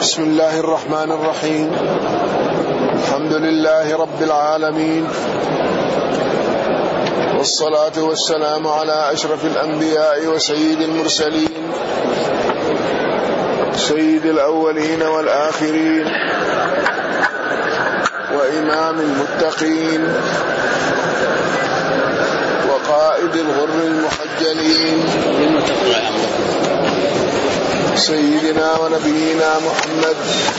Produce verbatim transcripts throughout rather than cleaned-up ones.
بسم الله الرحمن الرحيم. الحمد لله رب العالمين، والصلاة والسلام على أشرف الأنبياء وسيد المرسلين، سيد الأولين والآخرين، وإمام المتقين، وقائد الغر المحجلين، سيدنا ونبينا محمد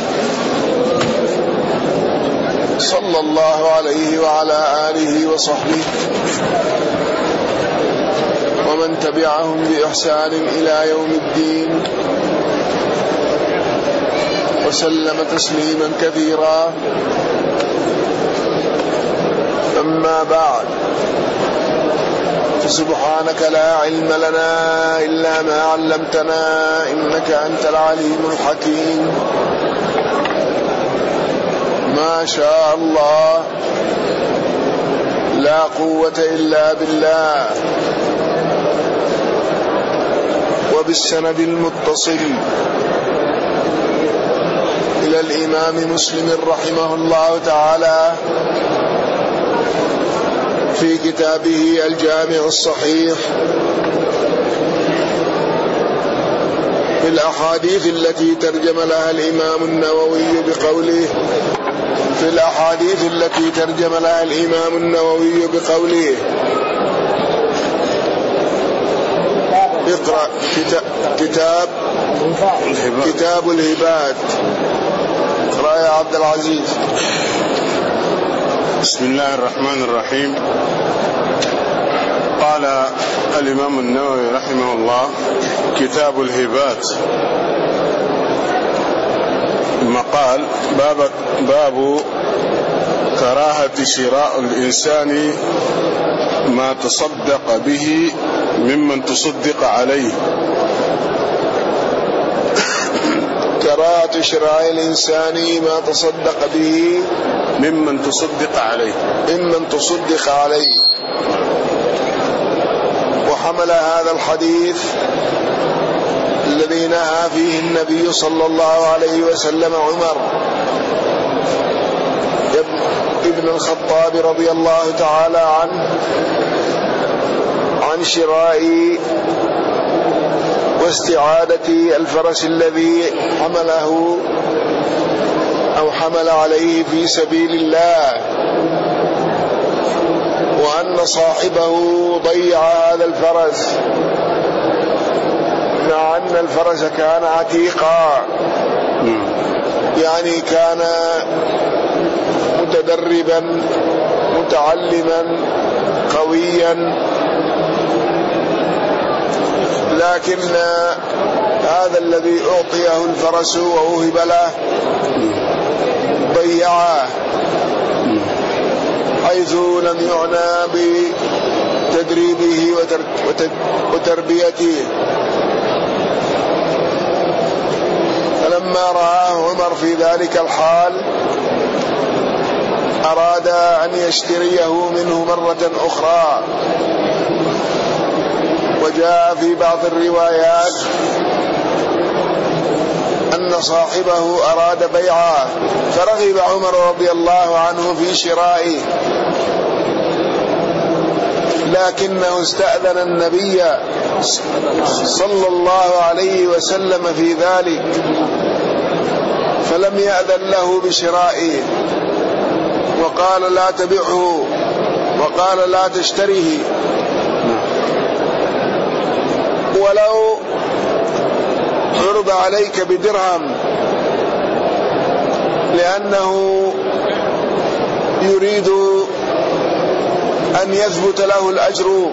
صلى الله عليه وعلى آله وصحبه ومن تبعهم بإحسان إلى يوم الدين، وسلم تسليما كثيرا. أما بعد، فسبحانك لا علم لنا إلا ما علمتنا إنك أنت العليم الحكيم. ما شاء الله، لا قوة إلا بالله. وبالسند المتصل إلى الإمام مسلم رحمه الله تعالى في كتابه الجامع الصحيح في الأحاديث التي ترجم لها الإمام النووي بقوله في الأحاديث التي ترجم لها الإمام النووي بقوله اقرأ كتاب كتاب الهبات. اقرأ يا عبد العزيز. بسم الله الرحمن الرحيم. قال الإمام النووي رحمه الله: كتاب الهبات. مقال: باب, باب كراهة شراء الإنسان ما تصدق به ممن تصدق عليه. كراهة شراء الإنسان ما تصدق به ممن تصدق عليه ممن تصدق عليه. وحمل هذا الحديث الذي نهى فيه النبي صلى الله عليه وسلم عمر ابن الخطاب رضي الله تعالى عنه عن شراء واستعادة الفرس الذي حمله أو حمل عليه في سبيل الله، وأن صاحبه ضيع هذا الفرس مع أن الفرس كان عتيقا، يعني كان متدربا متعلما قويا، لكن هذا الذي أعطيه الفرس ووهب له ضيعه، حيث لم يعنى بتدريبه وتربيته. فلما رآه عمر في ذلك الحال أراد أن يشتريه منه مرة أخرى. وجاء في بعض الروايات أن صاحبه أراد بيعه، فرغب عمر رضي الله عنه في شرائه، لكنه استأذن النبي صلى الله عليه وسلم في ذلك، فلم يأذن له بشرائه، وقال لا تبعه، وقال لا تشتريه، ولو عرض عليك بدرهم، لأنه يريد أن يثبت له الأجر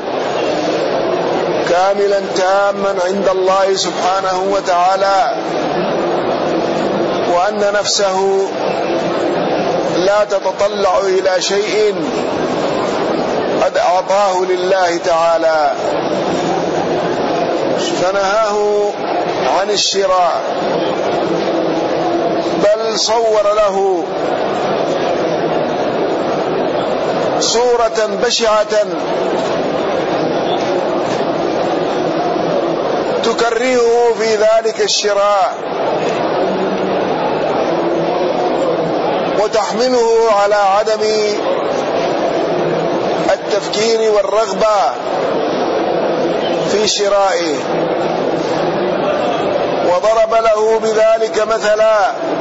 كاملا تاما عند الله سبحانه وتعالى، وأن نفسه لا تتطلع إلى شيء قد أعطاه لله تعالى، فنهاه عن الشراء، بل صور له صورة بشعة تكرهه في ذلك الشراء، وتحمله على عدم التفكير والرغبة في شرائه. وضرب له بذلك مثلا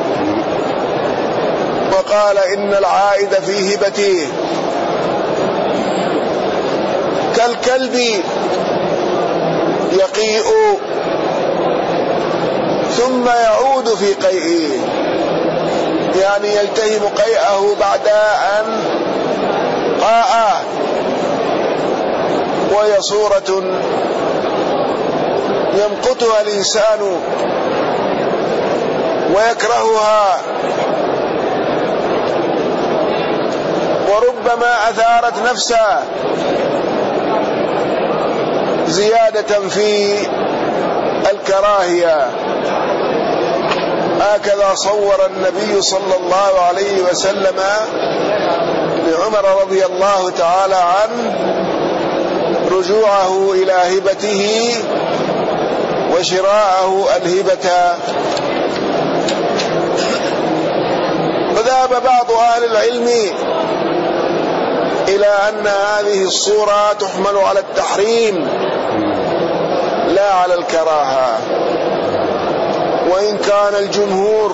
وقال إن العائد في هبته كالكلب يقيء ثم يعود في قيئه، يعني يلتهم قيئه بعد أن قاء، وهي صورة يمقتها الإنسان ويكرهها، وربما أثارت نفسه زيادة في الكراهية. هكذا صور النبي صلى الله عليه وسلم لعمر رضي الله تعالى عنه رجوعه إلى هبته وشراءه الهبة. وذهب بعض أهل العلم إلى أن هذه الصورة تحمل على التحريم لا على الكراهة، وإن كان الجمهور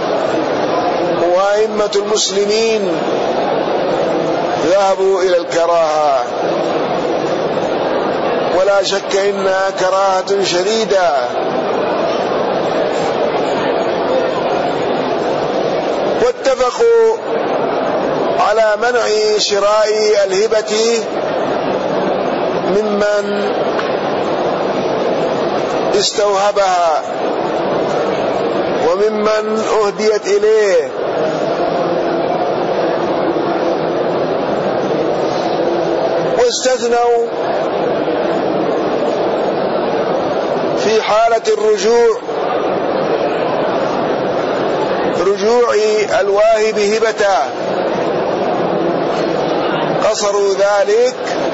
وأئمة المسلمين ذهبوا إلى الكراهة، ولا شك إنها كراهة شديدة. واتفقوا على منع شراء الهبة ممن استوهبها وممن أهديت إليه، واستثنوا في حالة الرجوع رجوع الواهب هبته، قصروا ذلك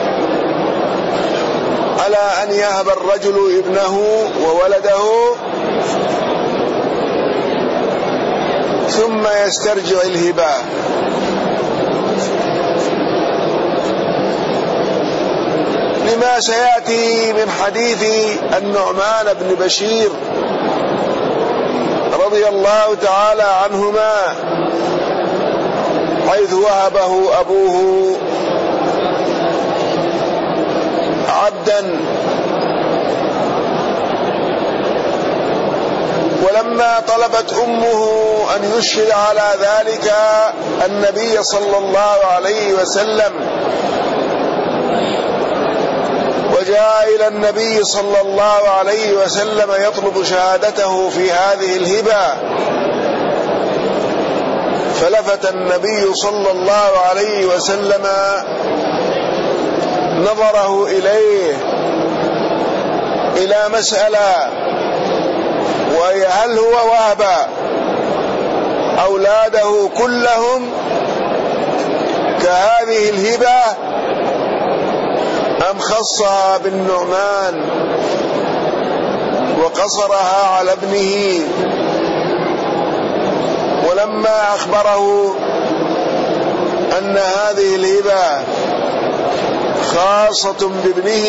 على أن يهب الرجل ابنه وولده ثم يسترجع الهبة. لما سيأتي من حديث النعمان بن بشير رضي الله تعالى عنهما، حيث وهبه أبوه عبدا، ولما طلبت أمه أن يشهد على ذلك النبي صلى الله عليه وسلم، وجاء إلى النبي صلى الله عليه وسلم يطلب شهادته في هذه الهبة، فلفت النبي صلى الله عليه وسلم نظره إليه إلى مسألة، وهي هل هو وهب أولاده كلهم كهذه الهبة أم خصها بالنعمان وقصرها على ابنه. ولما أخبره أن هذه الهبة خاصة بابنه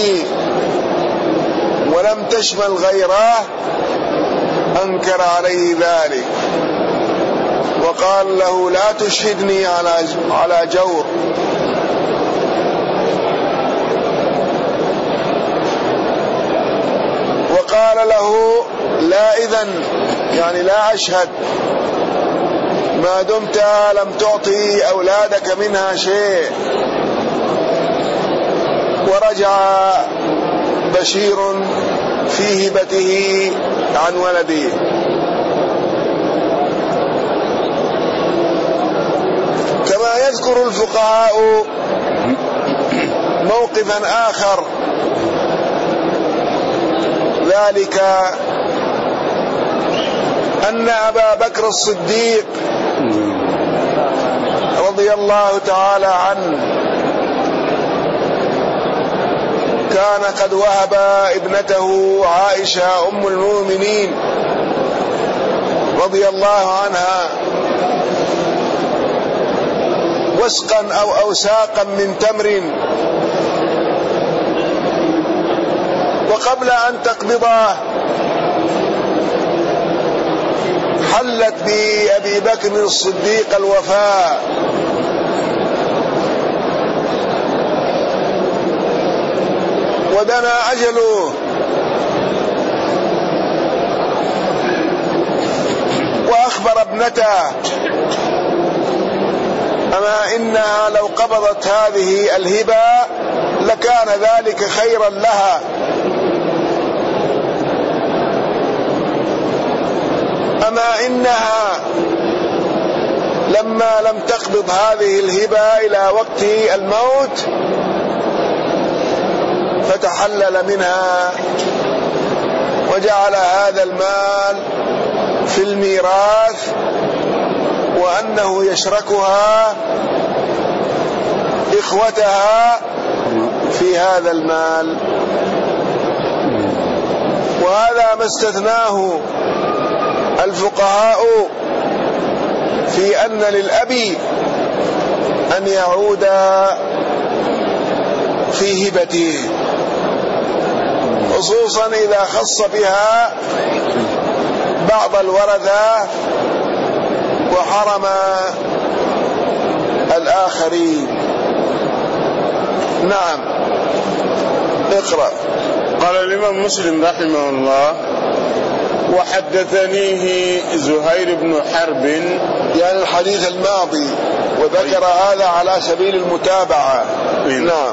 ولم تشمل غيره أنكر عليه ذلك، وقال له لا تشهدني على على جور. وقال له لا إذن، يعني لا أشهد ما دمت لم تعطي أولادك منها شيء. ورجع بشير في هبته عن ولده. كما يذكر الفقهاء موقفا آخر، ذلك أن أبا بكر الصديق رضي الله تعالى عنه كان قد وهب ابنته عائشة أم المؤمنين رضي الله عنها وسقا أو أوساقا من تمر، وقبل أن تقبضه حلت بأبي بكر الصديق الوفاء، ودنا أجله، وأخبر ابنته أما إنها لو قبضت هذه الهبة لكان ذلك خيرا لها، أما إنها لما لم تقبض هذه الهبة إلى وقت الموت فتحلل منها وجعل هذا المال في الميراث، وأنه يشركها إخوتها في هذا المال. وهذا ما استثناه الفقهاء في أن للأب أن يعود في هبته، خصوصا إذا خص بها بعض الورثة وحرم الآخرين. نعم، اقرأ. قال الإمام مسلم رحمه الله: وحدثنيه زهير بن حرب، يعني الحديث الماضي، وذكر هذا على سبيل المتابعة. نعم.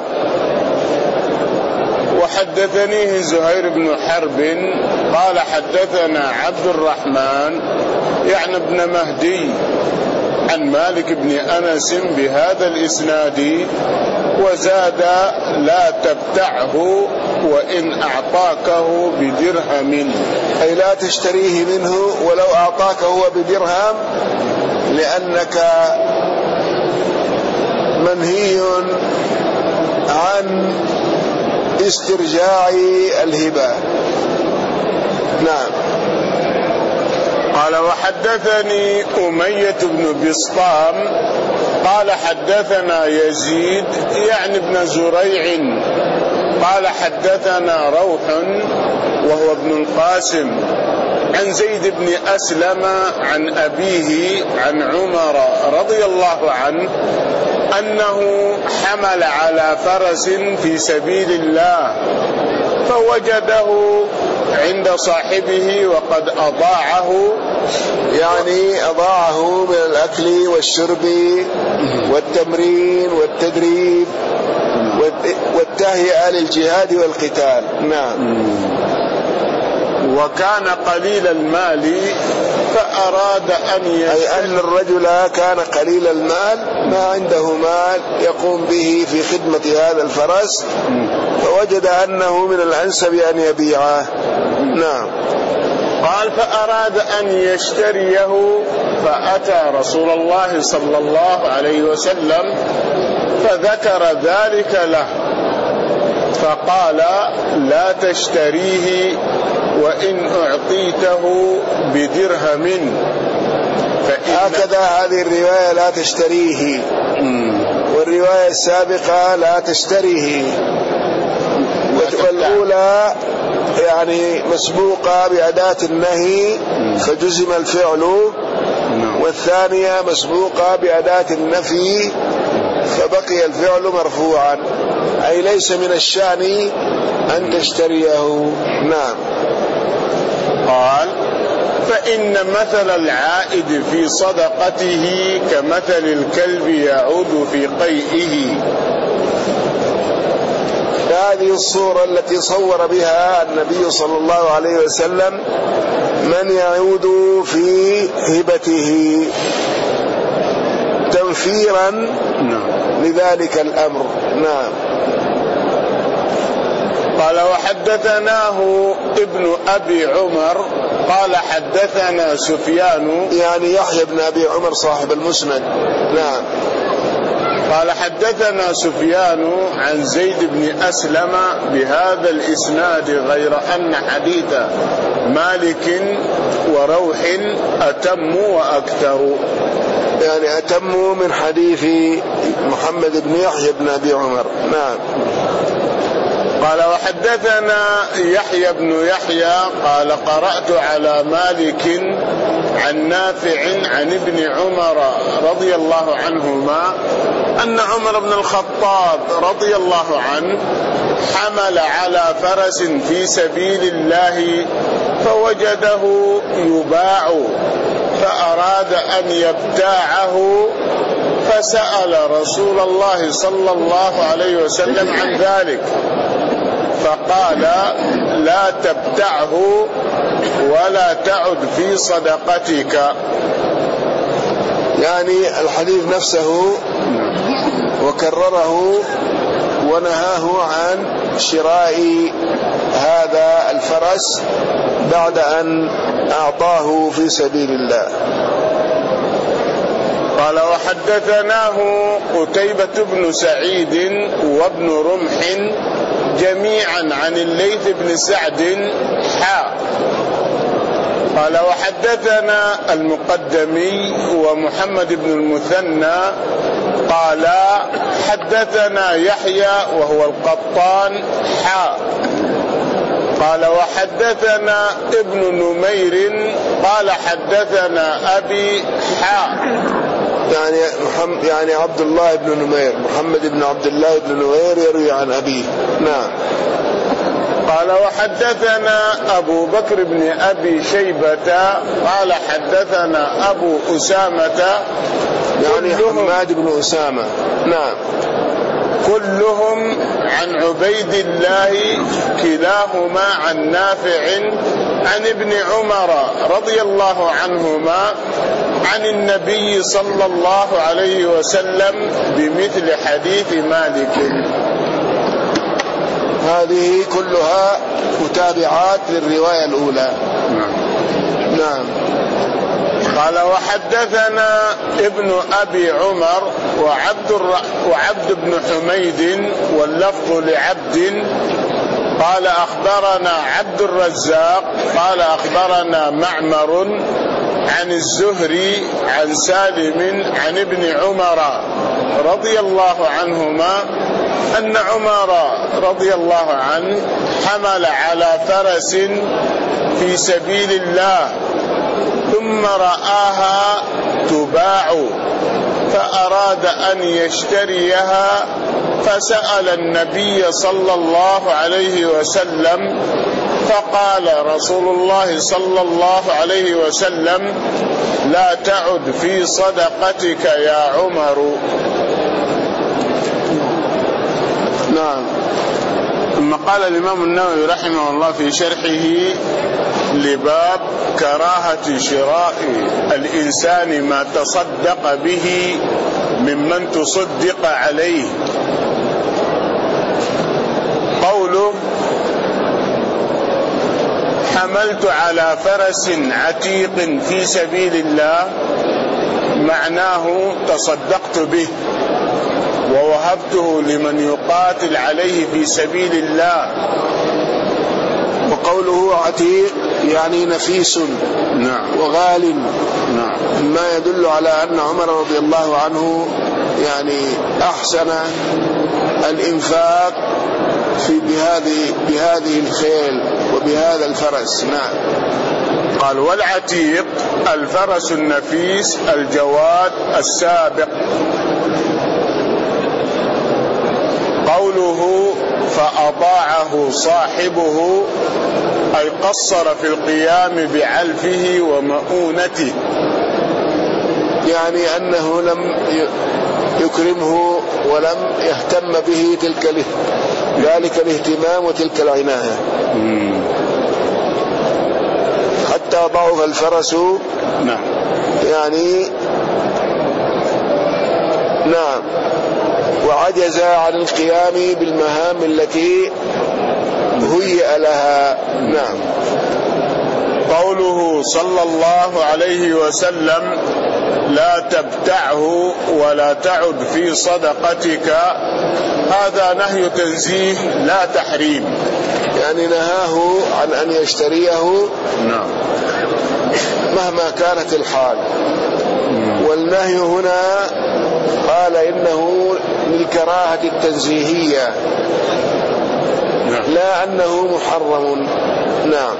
وحدثنيه زهير بن حرب قال حدثنا عبد الرحمن يعني ابن مهدي عن مالك بن أنس بهذا الإسناد، وزاد: لا تبتعه وإن أعطاكه بدرهم، أي لا تشتريه منه ولو أعطاك هو بدرهم، لأنك منهي عن استرجاع الهبة. نعم. قال: وحدثني أمية بن بسطام قال حدثنا يزيد يعني ابن زريع قال حدثنا روح وهو ابن القاسم عن زيد بن أسلم عن أبيه عن عمر رضي الله عنه أنه حمل على فرس في سبيل الله فوجده عند صاحبه وقد أضاعه، يعني أضاعه من الأكل والشرب والتمرين والتدريب والتهيئة للجهاد والقتال. نعم. وكان قليل المال فأراد أن يشتري، أي أن الرجل كان قليل المال، ما عنده مال يقوم به في خدمة هذا الفرس، فوجد أنه من الأنسب أن يبيعه. نعم. قال: فأراد أن يشتريه فأتى رسول الله صلى الله عليه وسلم فذكر ذلك له فقال: لا تشتريه وإن أعطيته بدرهم. هكذا هذه الرواية لا تشتريه، والرواية السابقة لا تشتريه، والأولى يعني مسبوقة بأداة النهي فجزم الفعل، والثانية مسبوقة بأداة النفي فبقي الفعل مرفوعا، أي ليس من الشأن أن تشتريه. نعم. قال: فإن مثل العائد في صدقته كمثل الكلب يعود في قيئه. هذه الصورة التي صور بها النبي صلى الله عليه وسلم من يعود في هبته تنفيرا لذلك الأمر. نعم. قال: وحدثناه ابن أبي عمر قال حدثنا سفيان يعني يحيى بن أبي عمر صاحب المسند. نعم. قال حدثنا سفيان عن زيد بن أسلم بهذا الإسناد غير أن حديث مالك وروح أتم وأكثر. يعني أتم من حديث محمد بن يحيى بن أبي عمر. نعم. قال وحدثنا يحيى بن يحيى قال قرأت على مالك عن نافع عن ابن عمر رضي الله عنهما أن عمر بن الخطاب رضي الله عنه حمل على فرس في سبيل الله فوجده يباع فأراد أن يبتاعه فسأل رسول الله صلى الله عليه وسلم عن ذلك فقال لا تبتعه ولا تعد في صدقتك. يعني الحديث نفسه وكرره ونهاه عن شراء هذا الفرس بعد أن أعطاه في سبيل الله. قال وحدثناه قتيبة بن سعيد وابن رمح جميعا عن الليث بن سعد حا. قال وحدثنا المقدمي ومحمد بن المثنى قال حدثنا يحيى وهو القطان حا. قال وحدثنا ابن نمير قال حدثنا أبي حا. يعني محمد يعني عبد الله بن نمير محمد بن عبد الله بن نمير يروي عن أبيه. نعم. قال وحدثنا أبو بكر بن أبي شيبة قال حدثنا أبو أسامة يعني حماد بن أسامة. نعم. كلهم عن عبيد الله كلاهما عن نافع عن ابن عمر رضي الله عنهما عن النبي صلى الله عليه وسلم بمثل حديث مالك. هذه كلها متابعات للرواية الأولى. نعم. قال وحدثنا ابن أبي عمر وعبد, الر... وعبد بن حميد واللفظ لعبد قال أخبرنا عبد الرزاق قال أخبرنا معمر عن الزهري عن سالم عن ابن عمر رضي الله عنهما أن عمر رضي الله عنه حمل على فرس في سبيل الله ثم رآها تباع فأراد أن يشتريها فسأل النبي صلى الله عليه وسلم فقال رسول الله صلى الله عليه وسلم لا تعد في صدقتك يا عمر. نعم. ثم قال الإمام النووي رحمه الله في شرحه لباب كراهة شراء الإنسان ما تصدق به ممن تصدق عليه. قوله حملت على فرس عتيق في سبيل الله معناه تصدقت به ووهبته لمن يقاتل عليه في سبيل الله. وقوله عتيق يعني نفيس. نعم. وغال. نعم. ما يدل على أن عمر رضي الله عنه يعني أحسن الإنفاق في بهذه بهذه الخيل وبهذا الفرس. نعم. قال والعتيق الفرس النفيس الجواد السابق. قوله فأطاعه صاحبه أي قصر في القيام بعلفه ومؤونته، يعني أنه لم يكرمه ولم يهتم به تلك ذلك الاهتمام وتلك العناية حتى ضعف الفرس. نعم. يعني نعم. وعجز عن القيام بالمهام التي هيئ لها. نعم. قوله صلى الله عليه وسلم لا تبتعه ولا تعد في صدقتك، هذا نهي تنزيه لا تحريم، يعني نهاه عن أن يشتريه نعم مهما كانت الحال. والنهي هنا قال إنه للكراهة التنزيهية لا أنه محرم. نعم.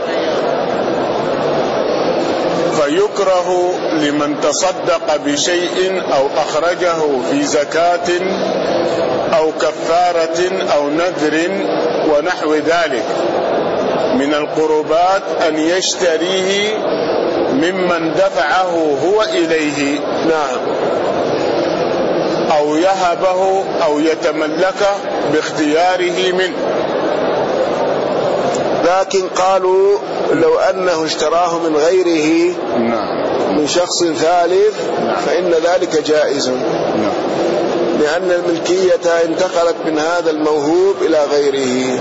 فيكره لمن تصدق بشيء أو أخرجه في زكاة أو كفارة أو نذر ونحو ذلك من القربات أن يشتريه ممن دفعه هو إليه، نعم، أو يهبه أو يتملكه باختياره منه. لكن قالوا لو أنه اشتراه من غيره من شخص ثالث فإن ذلك جائز، لأن الملكية انتقلت من هذا الموهوب إلى غيره.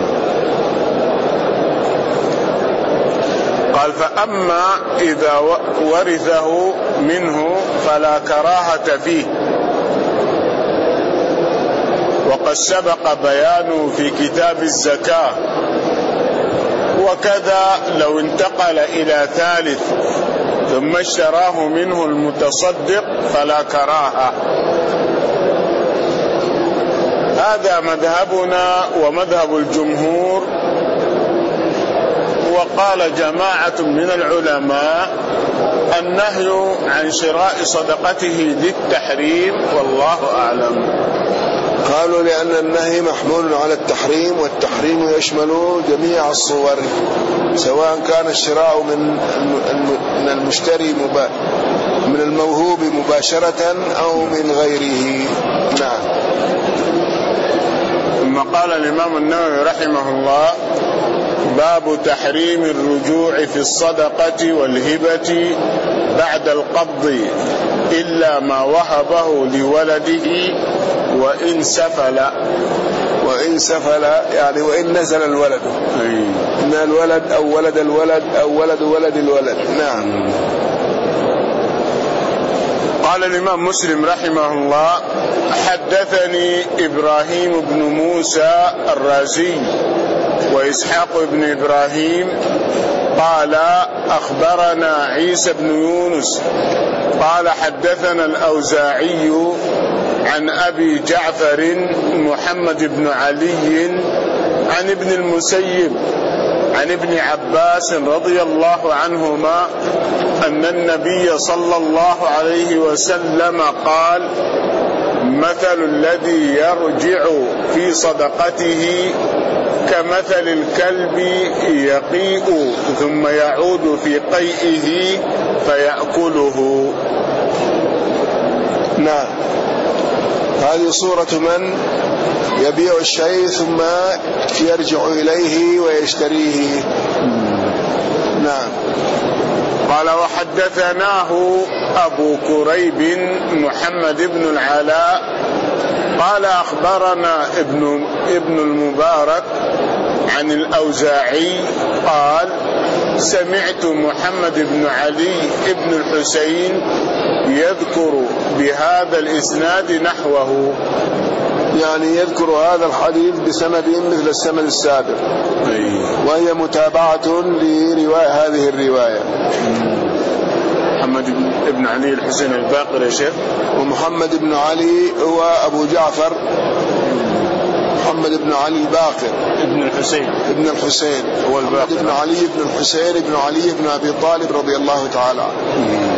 قال فأما إذا ورثه منه فلا كراهة فيه، وقد سبق بيانه في كتاب الزكاة. وكذا لو انتقل إلى ثالث ثم اشتراه منه المتصدق فلا كراهة. هذا مذهبنا ومذهب الجمهور. وقال جماعة من العلماء النهي عن شراء صدقته للتحريم، والله أعلم. قالوا لأن النهي محمول على التحريم، والتحريم يشمل جميع الصور، سواء كان الشراء من من المشتري من الموهوب مباشرة أو من غيره. نعم. ثم قال الإمام النووي رحمه الله: باب تحريم الرجوع في الصدقة والهبة بعد القبض إلا ما وهبه لولده وإن سفل. وإن سفل يعني وإن نزل الولد، إن الولد أو ولد الولد أو ولد ولد الولد. نعم. قال الإمام مسلم رحمه الله: حدثني إبراهيم بن موسى الرازي وإسحاق بن إبراهيم قال أخبرنا عيسى بن يونس قال حدثنا الأوزاعي عن أبي جعفر محمد بن علي عن ابن المسيب عن ابن عباس رضي الله عنهما أن النبي صلى الله عليه وسلم قال: مثل الذي يرجع في صدقته كمثل الكلب يقيء ثم يعود في قيئه فيأكله. نعم. هذه صورة من يبيع الشيء ثم يرجع إليه ويشتريه. نعم. قال: وحدثناه أبو كريب محمد بن العلاء قال أخبرنا ابن, ابن المبارك عن الأوزاعي قال: سمعت محمد بن علي بن الحسين يذكر بهذا الإسناد نحوه، يعني يذكر هذا الحديث بسند مثل السند السابق، وهي متابعة لرواية هذه الرواية. محمد بن علي الحسين الباقر يا شيخ. ومحمد بن علي هو أبو جعفر محمد بن علي الباقر ابن الحسين ابن الحسين هو الباقر، ابن علي بن الحسين ابن علي بن أبي طالب رضي الله تعالى عنه.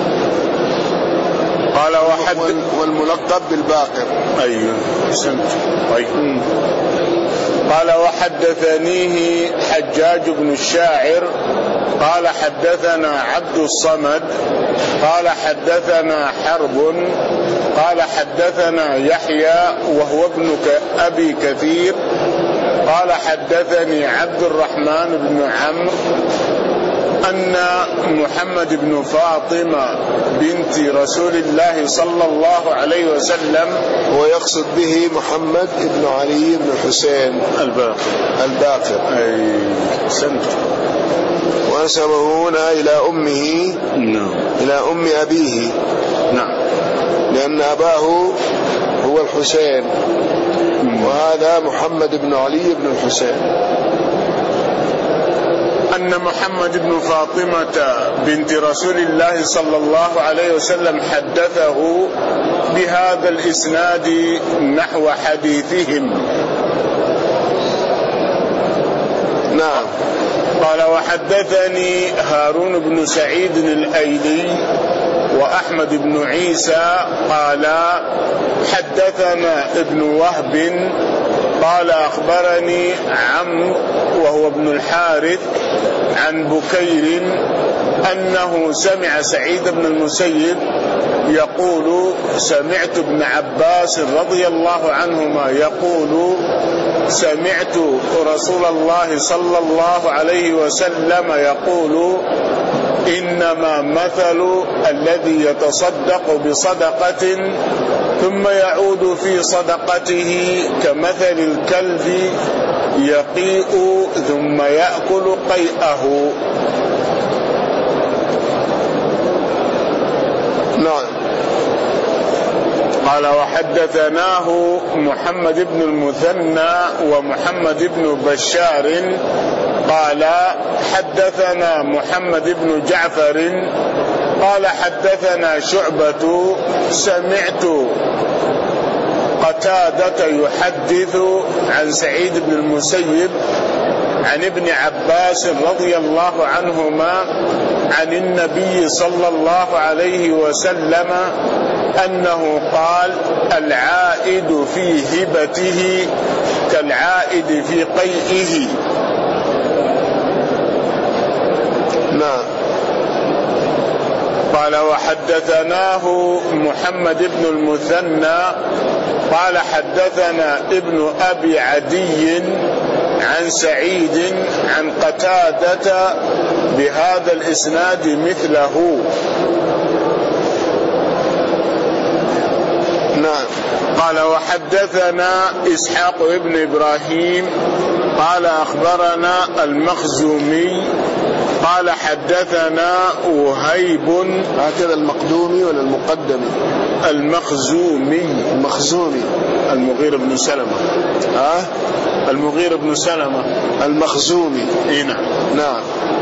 قال: وحد والملقب بالباقر. أيوه سمت. طيب. قال: وحدثنيه حجاج بن الشاعر قال حدثنا عبد الصمد قال حدثنا حرب قال حدثنا يحيى وهو ابن أبي كثير قال حدثني عبد الرحمن بن عمرو أن محمد بن فاطمة بنت رسول الله صلى الله عليه وسلم، ويقصد به محمد بن علي بن الحسين الباقر الباقر. أي سنت. ونسبه هنا إلى أمه نعم. إلى أم أبيه، نعم، لأن أباه هو الحسين وهذا محمد بن علي بن الحسين. أن محمد بن فاطمة بنت رسول الله صلى الله عليه وسلم حدثه بهذا الإسناد نحو حديثهم. نعم. قال وحدثني هارون بن سعيد الأيلي وأحمد بن عيسى قال حدثنا ابن وهب قال أخبرني عمرو وهو ابن الحارث عن بكير أنه سمع سعيد بن المسيب يقول سمعت ابن عباس رضي الله عنهما يقول سمعت رسول الله صلى الله عليه وسلم يقول إنما مثل الذي يتصدق بصدقة ثم يعود في صدقته كمثل الكلب يقيء ثم يأكل قيئه. نعم. قال وحدثناه محمد بن المثنى ومحمد بن بشار قال حدثنا محمد بن جعفر قال حدثنا شعبة سمعت قتادة يحدث عن سعيد بن المسيب عن ابن عباس رضي الله عنهما عن النبي صلى الله عليه وسلم أنه قال العائد في هبته كالعائد في قيئه. نعم. قال وحدثناه محمد بن المثنى قال حدثنا ابن أبي عدي عن سعيد عن قتادة بهذا الإسناد مثله. نعم. قال وحدثنا إسحاق بن إبراهيم قال أخبرنا المخزومي قال حدثنا وهيب. هكذا المقدومي ولا المقدمي؟ المخزومي. المخزومي المغيرة بن سلمة. ها؟ المغيرة بن سلمة. المخزومي. إيه نعم. نعم.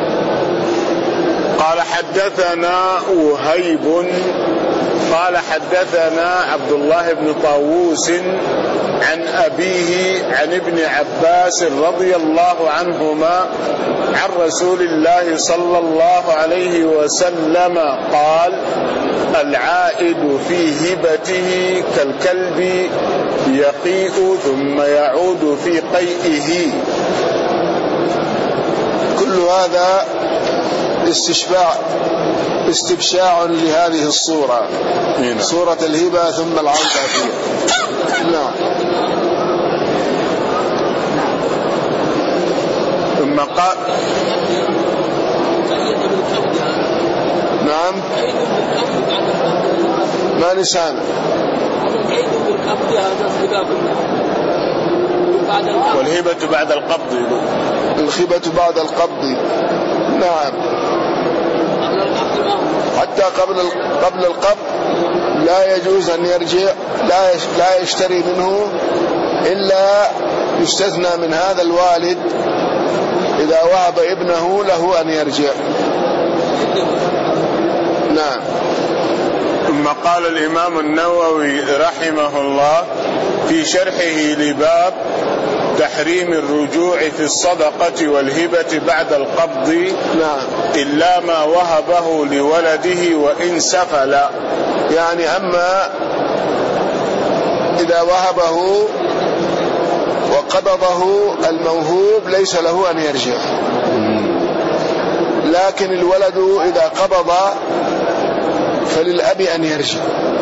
قال حدثنا وهيب قال حدثنا عبد الله بن طاووس عن أبيه عن ابن عباس رضي الله عنهما عن رسول الله صلى الله عليه وسلم قال العائد في هبته كالكلب يقيء ثم يعود في قيئه. كل هذا استشفاع استبشاع لهذه الصورة، هنا. صورة الهبة ثم العودة فيها. نعم. ثم قال نعم. ما لسان والهبة بعد القبض. الخبة بعد القبض. نعم. حتى قبل قبل القبض لا يجوز أن يرجع، لا لا يشتري منه إلا يستثنى من هذا الوالد إذا وهب ابنه له أن يرجع. نعم. ثم قال الإمام النووي رحمه الله في شرحه لباب تحريم الرجوع في الصدقة والهبة بعد القبض. نعم. إلا ما وهبه لولده وإن سفل. يعني أما إذا وهبه وقبضه الموهوب ليس له أن يرجع، لكن الولد إذا قبض فللأب أن يرجع.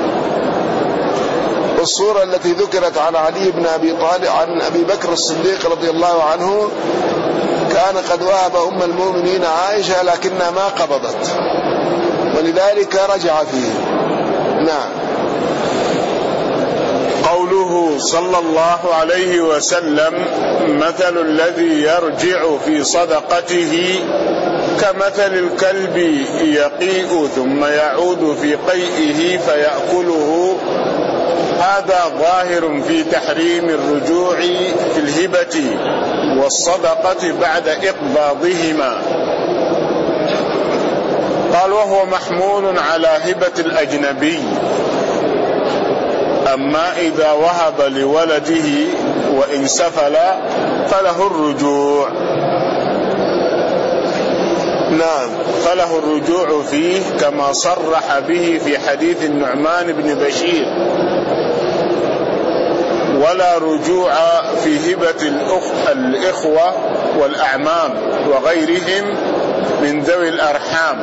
والصورة التي ذكرت عن علي بن أبي طالب عن أبي بكر الصديق رضي الله عنه كان قد وهب أم المؤمنين عائشة لكنها ما قبضت ولذلك رجع فيه. نعم. قوله صلى الله عليه وسلم مثل الذي يرجع في صدقته كمثل الكلب يقيء ثم يعود في قيئه فيأكله، هذا ظاهر في تحريم الرجوع في الهبة والصدقة بعد إقباضهما. قال وهو محمول على هبة الأجنبي، أما إذا وهب لولده وإن سفل فله الرجوع. نعم، فله الرجوع فيه كما صرح به في حديث النعمان بن بشير، ولا رجوع في هبة الأخ... الإخوة والأعمام وغيرهم من ذوي الأرحام.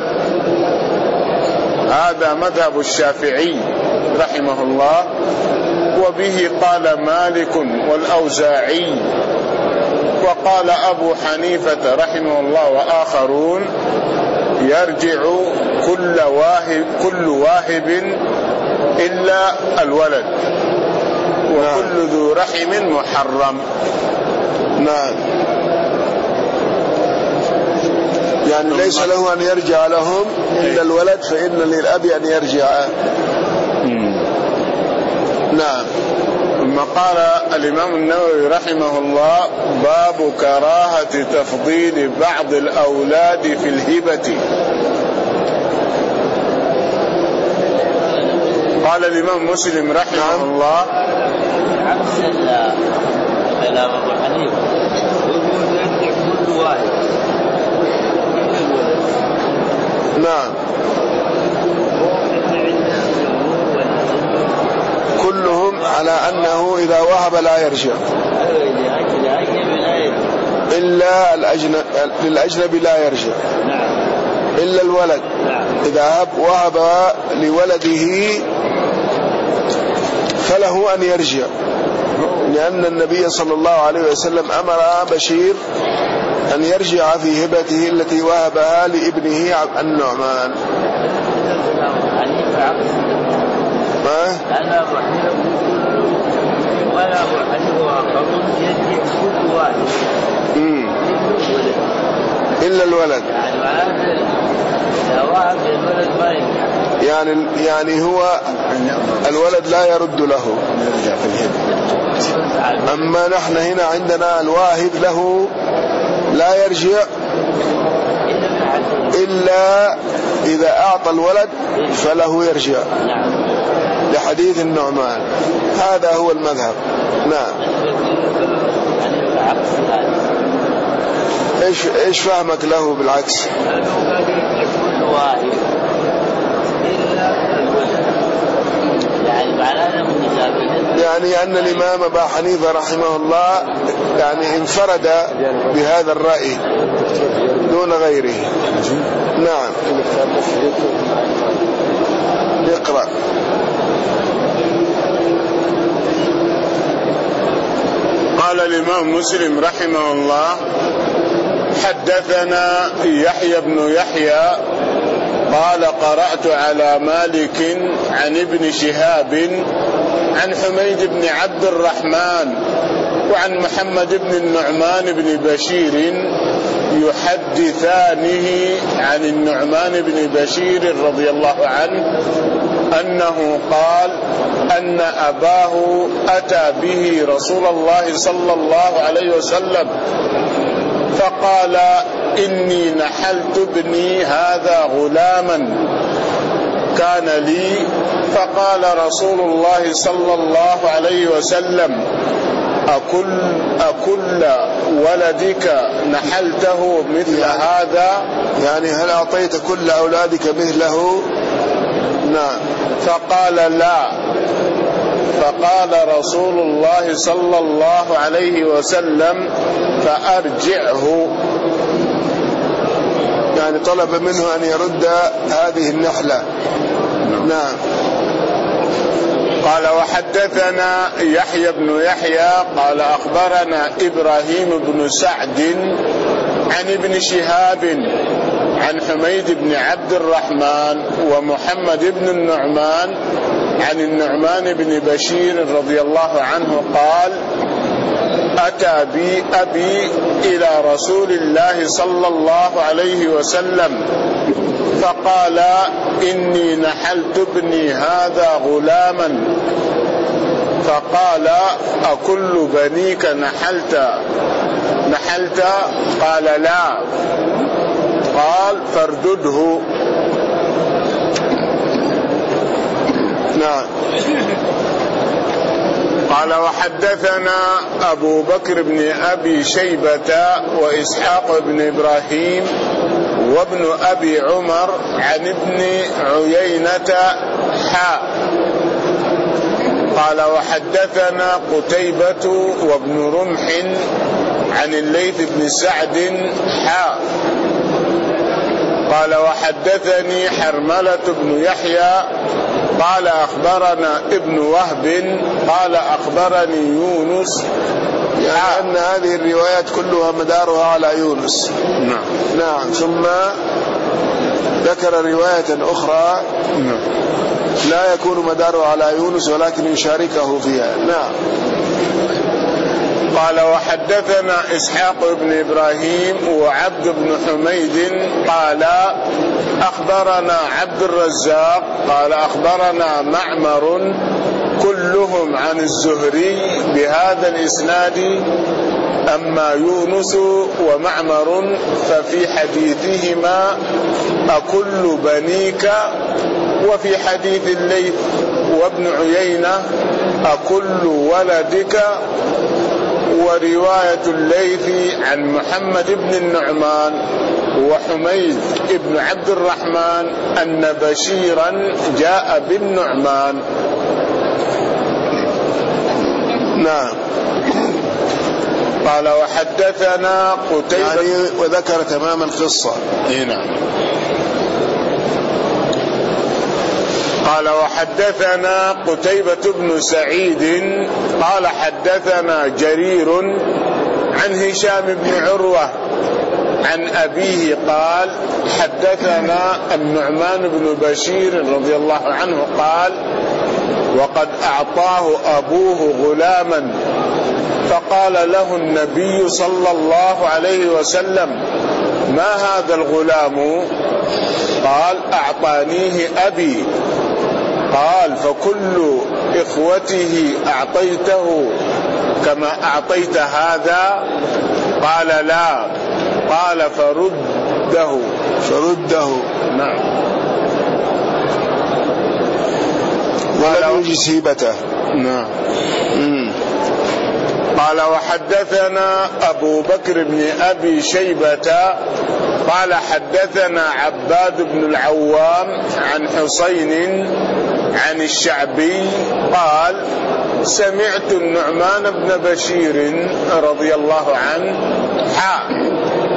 هذا مذهب الشافعي رحمه الله، وبه قال مالك والأوزاعي، وقال أبو حنيفة رحمه الله وآخرون يرجع كل واهب, كل واهب إلا الولد، وكل ذو رحم محرم. نعم، يعني ليس له أن يرجع لهم إلا الولد، فإن للأب أن يرجع. نعم. ثم قال الإمام النووي رحمه الله باب كراهة تفضيل بعض الأولاد في الهبة. قال الإمام مسلم رحمه نعم. الله عكس كلام أبو حنيفة، يقول يرجع كل واحد. نعم، كلهم على أنه إذا وهب لا يرجع إلا الأجنبي، للأجنبي لا يرجع إلا الولد. إذا وهب لولده فله أن يرجع، لأن النبي صلى الله عليه وسلم أمر بشير أن يرجع في هبته التي وهبها لابنه النعمان. ما؟ أنا أبو حنيفة ولا أبو حنيفة وآخرون يرجع كل واحد إلا الولد. يعني معناته إذا وهب للولد ما يرجع، يعني يعني هو الولد لا يرد له. أما نحن هنا عندنا الواهب له لا يرجع إلا إذا أعطى الولد فله يرجع، لحديث النعمان. هذا هو المذهب. نعم. إيش إيش فهمك له بالعكس؟ يعني أن الإمام أبا حنيفة رحمه الله يعني انفرد بهذا الرأي دون غيره. نعم. اقرأ. قال الإمام مسلم رحمه الله حدثنا يحيى بن يحيى قال قرأت على مالك عن ابن شهاب عن حميد بن عبد الرحمن وعن محمد بن النعمان بن بشير يحدثانه عن النعمان بن بشير رضي الله عنه أنه قال أن أباه أتى به رسول الله صلى الله عليه وسلم فقال إني نحلت ابني هذا غلاما كان لي، فقال رسول الله صلى الله عليه وسلم أكل, أكل ولدك نحلته مثل هذا؟ يعني هل أعطيت كل أولادك مثله؟ نعم. فقال لا. فقال رسول الله صلى الله عليه وسلم فأرجعه، يعني طلب منه أن يرد هذه النحلة. نعم. قال وحدثنا يحيى بن يحيى قال أخبرنا إبراهيم بن سعد عن ابن شهاب عن حميد بن عبد الرحمن ومحمد بن النعمان عن النعمان بن بشير رضي الله عنه قال أتى بي أبي إلى رسول الله صلى الله عليه وسلم فقال إني نحلت ابني هذا غلاما، فقال أكل بنيك نحلت نحلت قال لا، قال فاردده. نعم. قال وحدثنا أبو بكر بن أبي شيبة وإسحاق بن إبراهيم وابن أبي عمر عن ابن عيينة حاء. قال وحدثنا قتيبة وابن رمح عن الليث بن سعد حاء. قال وحدثني حرملة بن يحيى قال أخبرنا ابن وهب قال أخبرني يونس، يعني أن هذه الروايات كلها مدارها على يونس. نعم. نعم. ثم ذكر رواية أخرى نعم. لا يكون مدارها على يونس ولكن يشاركه فيها. نعم. قال وحدثنا إسحاق بن إبراهيم وعبد بن حميد قال أخبرنا عبد الرزاق قال أخبرنا معمر كلهم عن الزهري بهذا الإسناد، أما يونس ومعمر ففي حديثهما أكل بنيك، وفي حديث الليث وابن عيينة أكل ولدك. ورواية الليث عن محمد بن النعمان وحميد بن عبد الرحمن أن بشيرا جاء بالنعمان. نعم. قال وحدثنا قتيبة، يعني وذكر تمام القصة. نعم. قال وحدثنا قتيبة بن سعيد قال حدثنا جرير عن هشام بن عروة عن أبيه قال حدثنا النعمان بن بشير رضي الله عنه قال وقد أعطاه أبوه غلاما، فقال له النبي صلى الله عليه وسلم ما هذا الغلام؟ قال أعطانيه أبي. قال فكل إخوته أعطيته كما أعطيت هذا؟ قال لا. قال فرده فرده. نعم. ولم يجز هبته. نعم. قال وحدثنا أبو بكر بن أبي شيبة قال حدثنا عباد بن العوام عن حسين عن الشعبي قال سمعت النعمان بن بشير رضي الله عنه حاء.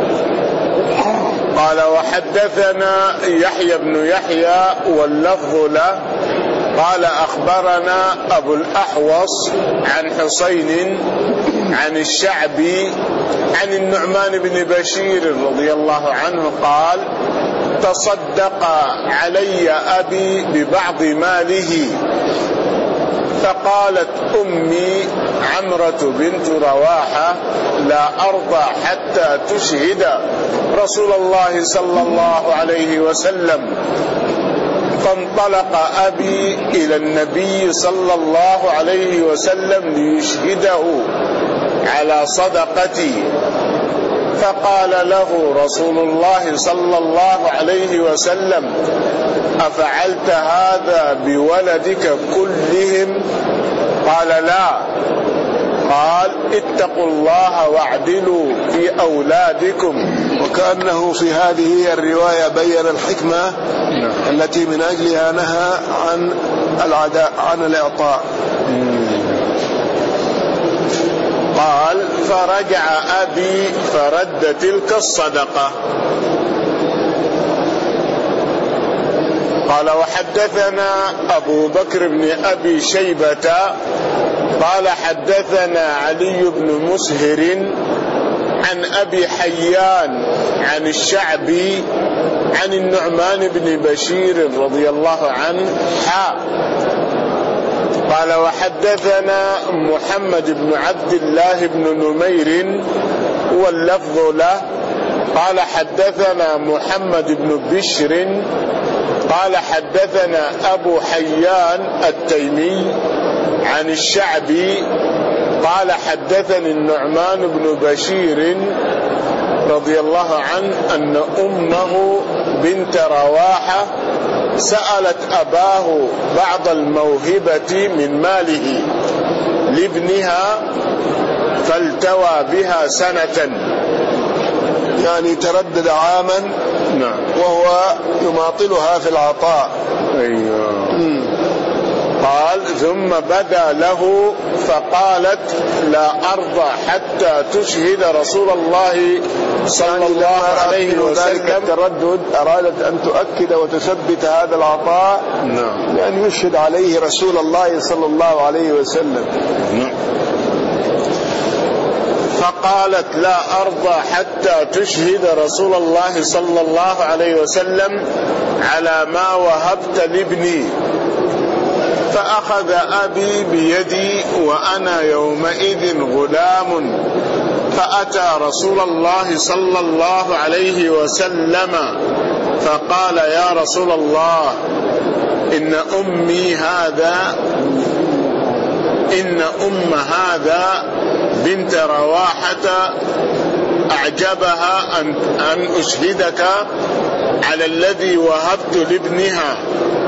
قال وحدثنا يحيى بن يحيى واللفظ له قال أخبرنا أبو الأحوص عن حسين عن الشعبي عن النعمان بن بشير رضي الله عنه قال تصدق علي أبي ببعض ماله، فقالت أمي عمرة بنت رواحة لا أرضى حتى تشهد رسول الله صلى الله عليه وسلم، فانطلق أبي إلى النبي صلى الله عليه وسلم ليشهده على صدقتي، فقال له رسول الله صلى الله عليه وسلم أفعلت هذا بولدك كلهم؟ قال لا. قال اتقوا الله واعدلوا في أولادكم. وكأنه في هذه الرواية بين الحكمة التي من أجلها نهى عن العداء عن الإعطاء. قال فرجع أبي فرد تلك الصدقة. قال وحدثنا أبو بكر بن أبي شيبة قال حدثنا علي بن مسهر عن أبي حيان عن الشعبي عن النعمان بن بشير رضي الله عنه حاء. قال وحدثنا محمد بن عبد الله بن نمير واللفظ له قال حدثنا محمد بن بشر قال حدثنا أبو حيان التيمي عن الشعبي قال حدثني النعمان بن بشير رضي الله عنه أن أمه بنت رواحة سألت أباه بعض الموهبة من ماله لابنها فالتوى بها سنة، يعني تردد عاما. نعم. وهو يماطلها في العطاء. أيوه. قال ثم بدا له فقالت لا أرضى حتى تشهد رسول الله صلى الله عليه وسلم. التردد أرادت أن تؤكد وتثبت هذا العطاء، نعم، لأن يشهد عليه رسول الله صلى الله عليه وسلم. نعم. فقالت لا أرضى حتى تشهد رسول الله صلى الله عليه وسلم على ما وهبت لابني. فأخذ أبي بيدي وأنا يومئذ غلام فأتى رسول الله صلى الله عليه وسلم فقال يا رسول الله إن أمي هذا إن أم هذا بنت رواحة أعجبها أن, أن أشهدك على الذي وهبت لابنها.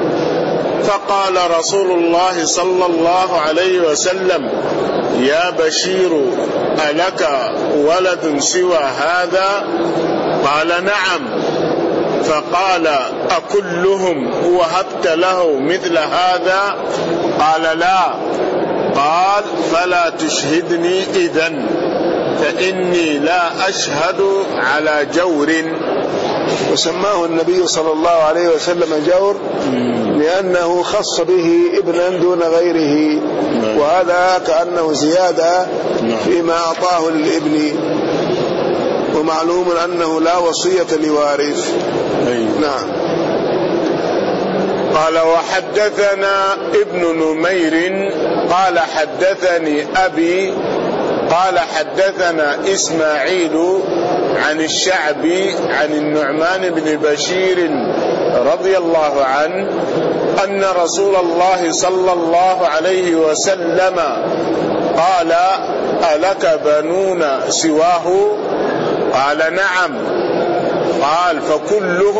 فقال رسول الله صلى الله عليه وسلم يا بشير ألك ولد سوى هذا؟ قال نعم. فقال أكلهم وهبت له مثل هذا؟ قال لا. قال فلا تشهدني إذن فإني لا أشهد على جور. وسماه النبي صلى الله عليه وسلم جور لأنه خص به ابنا دون غيره، وهذا كأنه زيادة فيما أعطاه للابن، ومعلوم أنه لا وصية لوارث. نعم. قال وحدثنا ابن نمير قال حدثني أبي قال حدثنا إسماعيل عن الشعبي عن النعمان بن بشير رضي الله عنه أن رسول الله صلى الله عليه وسلم قال ألك بنون سواه؟ قال نعم. قال فكلهم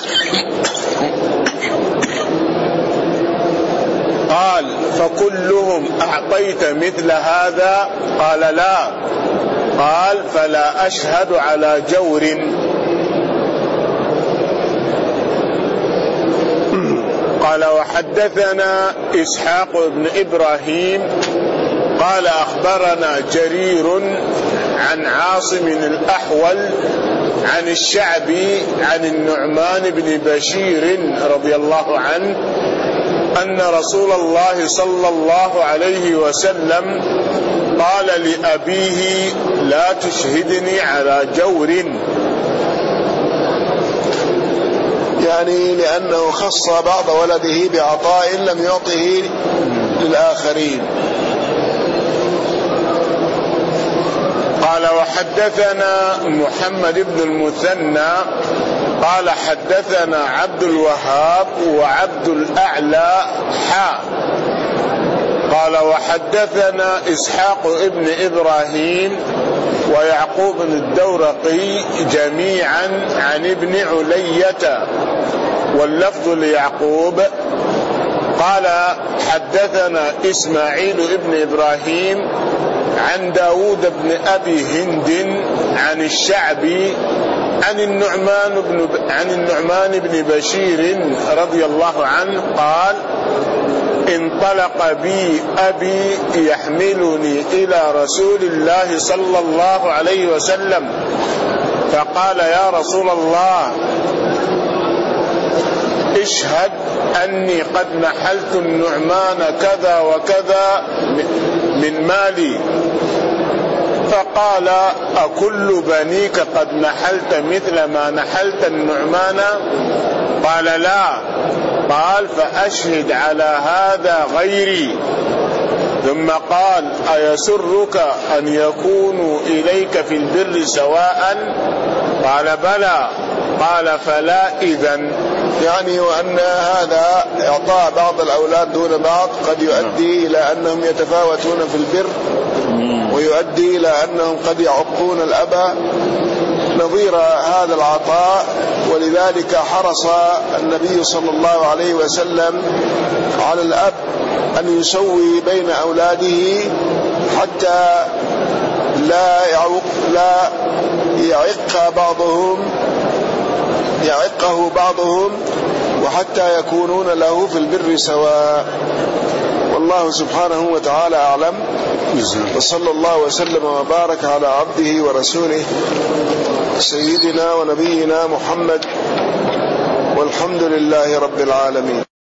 قال فكلهم أعطيت مثل هذا؟ قال لا. قال فلا أشهد على جور. قال وحدثنا إسحاق بن إبراهيم قال أخبرنا جرير عن عاصم الأحول عن الشعبي عن النعمان بن بشير رضي الله عنه أن رسول الله صلى الله عليه وسلم قال لأبيه لا تشهدني على جور، يعني لأنه خص بعض ولده بعطاء لم يعطه للآخرين. قال وحدثنا محمد بن المثنى قال حدثنا عبد الوهاب وعبد الأعلى حا قال وحدثنا إسحاق ابن إبراهيم ويعقوب بن الدورقي جميعا عن ابن علية واللفظ ليعقوب قال حدثنا إسماعيل ابن إبراهيم عن داود بن أبي هند عن الشعبي عن النعمان بن عن النعمان بن بشير رضي الله عنه قال انطلق بي أبي يحملني إلى رسول الله صلى الله عليه وسلم فقال يا رسول الله اشهد أني قد نحلت النعمان كذا وكذا من مالي. فقال أكل بنيك قد نحلت مثل ما نحلت النعمان؟ قال لا. قال فأشهد على هذا غيري. ثم قال أيسرك أن يكونوا إليك في البر سواء؟ قال بلى. قال فلا إذن. يعني وأن هذا إعطاء بعض الأولاد دون بعض قد يؤدي إلى أنهم يتفاوتون في البر، ويؤدي إلى أنهم قد يعقون الأب نظير هذا العطاء. ولذلك حرص النبي صلى الله عليه وسلم على الأب أن يسوي بين أولاده حتى لا يعق لا يعق بعضهم يعقه بعضهم، وحتى يكونون له في البر سواء. والله سبحانه وتعالى أعلم، وصلى الله وسلم وبارك على عبده ورسوله سيدنا ونبينا محمد، والحمد لله رب العالمين.